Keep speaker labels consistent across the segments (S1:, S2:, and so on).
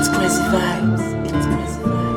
S1: It's crazy vibes. It's crazy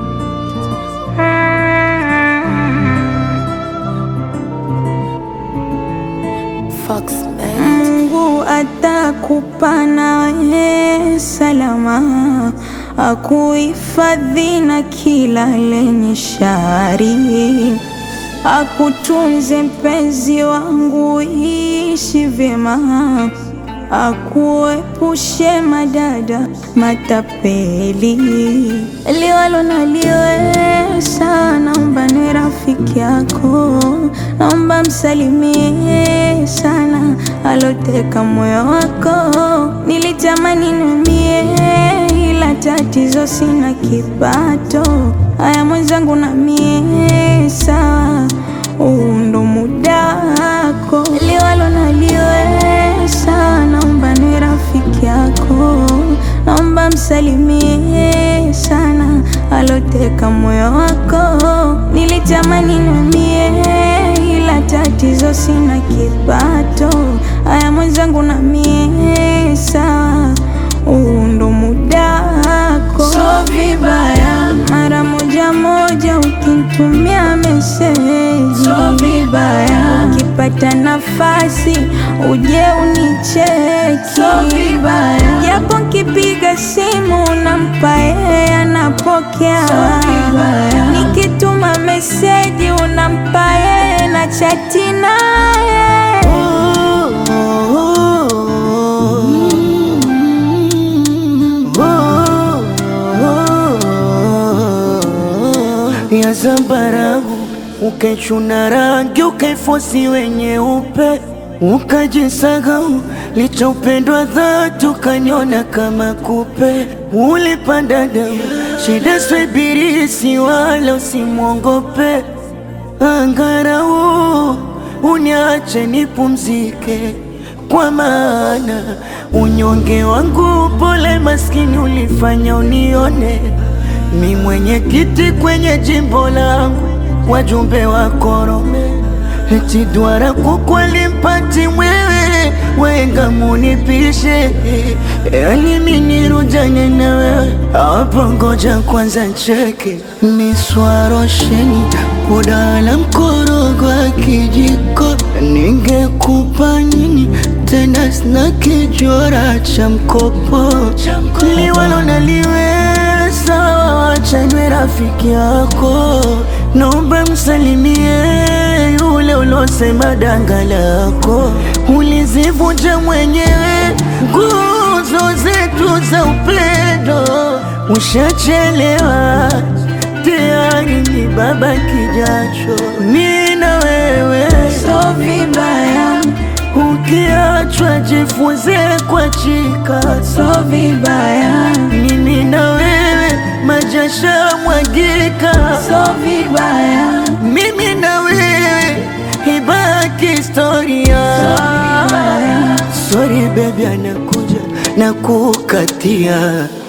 S1: vibes. Fox man.
S2: Mungu atakupa nawe salama, akuhifadhi na kila lenye shari, akutunze mpenzi wangu, ishi vyema, akuepushe madada matapeli. Liwalo na liwesa, naomba niwe rafiki yako, naomba msalimie sana aloteka moyo wako. Nilitamani numie, ila tatizo sina kipato. Haya mwenzangu na mie sawa, ndo muda wako. Liwalo na liwesa, naomba niwe rafiki yako, naomba msalimie sana aloteka moyo wako. Nilitamani numie, ila tatizo sina kipato. Haya mwenzangu na mie sawa, ndo muda wako. So vibaya mara moja moja ukinitumia meseji, so vibaya ukipata nafasi uje unicheki, so vibaya japo nkipiga simu nampa yeye anapokea, so vibaya nikituma meseji unampa yeye na chati naye.
S3: Ya zambarau ukaichuna rangi ukaifosi wenye upe, ukajisahau licha upendwa dhati ukaniona kama kupe. Ulipanda damu shida swebirisi wala usimwongope, angarau uniache nipumzike, kwa maana unyonge wangu pole maskini ulifanya unione. Mi mwenye kiti kwenye jimbo langu, wajumbe wa korome, eti duara kukweli mpati mwewe, wenga munipishe, yani minirujane na wewe, hapo ngoja kwanza ncheke. Niswarosheni kudala mkorogo wa kijiko, ningekupa nini tena sina kijora cha mkopo. Liwalo na liwesa, wacha niwe rafiki yako, naomba msalimie yule ulosema danga lako. Ulizivunja mwenyewe nguzo zetu za upendo, ushachelewa tayari ni baba kijacho. Mimi na wewe
S2: So vibaya
S3: ukiachwa jifunze kwa chika,
S2: so vibaya
S3: mimi na wewe majasha mwagika,
S2: so vibaya
S3: mimi na wewe ibaki historia.
S2: vibaya.
S3: Sorry baby, anakuja na kukatia.